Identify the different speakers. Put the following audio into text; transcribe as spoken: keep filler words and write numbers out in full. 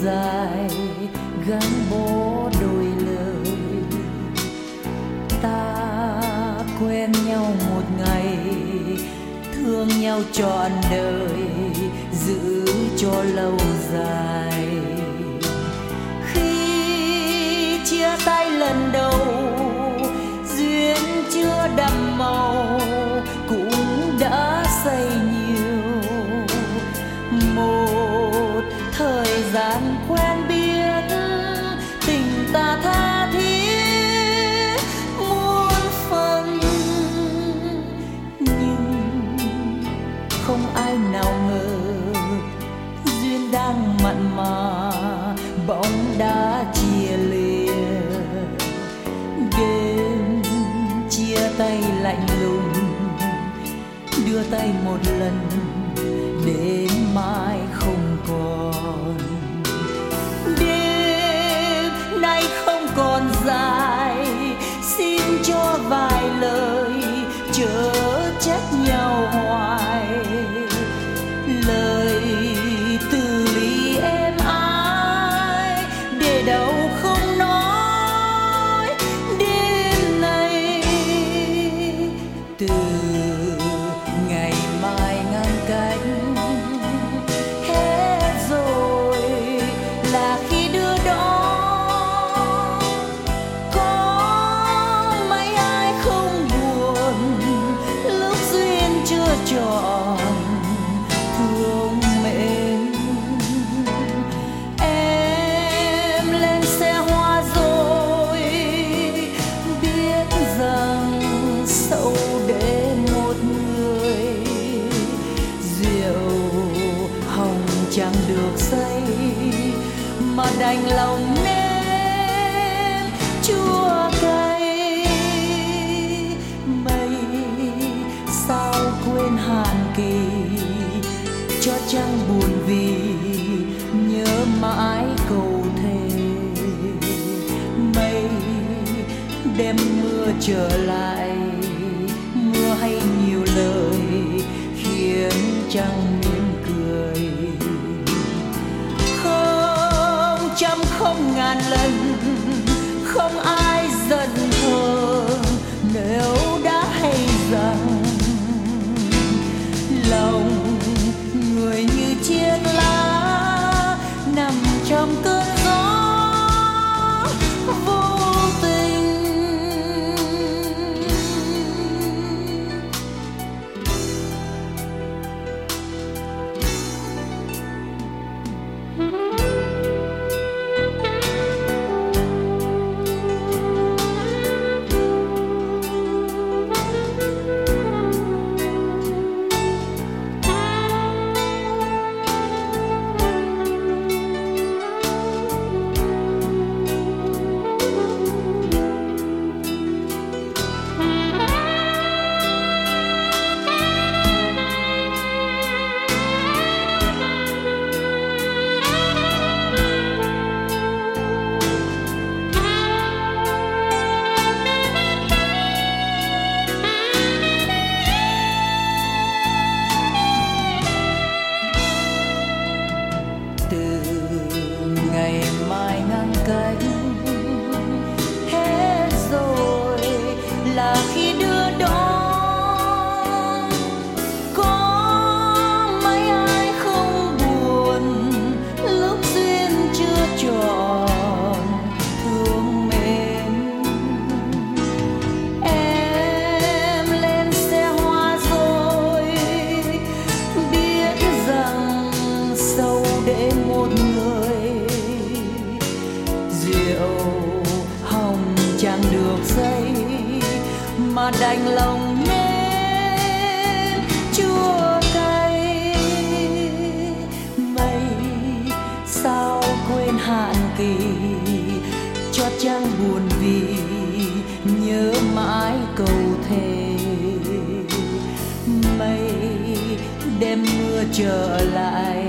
Speaker 1: dài gắn bó đôi lời. Ta quen nhau một ngày, thương nhau trọn đời, giữ cho lâu dài. Khi chia tay lần đầu, duyên chưa đậm màu cũng đã say nhiều. Một thời gian quen biết, tình ta tha thiết muôn phần, nhưng không ai nào ngờ duyên đang mặn mà bỗng đã chia lìa. Đêm chia tay lạnh lùng, đưa tay một lần đến mai không còn. Đêm nay không còn dài, xin cho vài lời chớ trách nhau hoài. Lời từ ly êm ái để đâu không nói. Đêm nay từ ngày mai ngăn cách hết rồi, là khi đưa đó có mấy ai không buồn lúc duyên chưa tròn. Thương mến em lên xe hoa rồi, biết rằng sâu để một người. Rượu hồng chẳng được say mà đành lòng nếm chua cay. Mây sao quên hạn kỳ, cho trăng buồn vì nhớ mãi câu thề. Mây đêm mưa trở lại, mưa hay nhiều lời khiến trăng mỉm cười. Không trăm không ngàn lần, không ai giận hờn nếu đã hay rằng lòng người như chiếc lá nằm trong cơn gió vô tình. Từ ngày mai ngăn cách hết rồi, là khi đưa đón có mấy ai không buồn lúc duyên chưa tròn. Thương mến em lên xe hoa rồi, biết rằng sâu để một người. Rượu hồng chẳng được say mà đành lòng nếm chua cay. Mây sao quên hạn kỳ, cho trăng buồn vì nhớ mãi câu thề. Mây đêm mưa trở lại,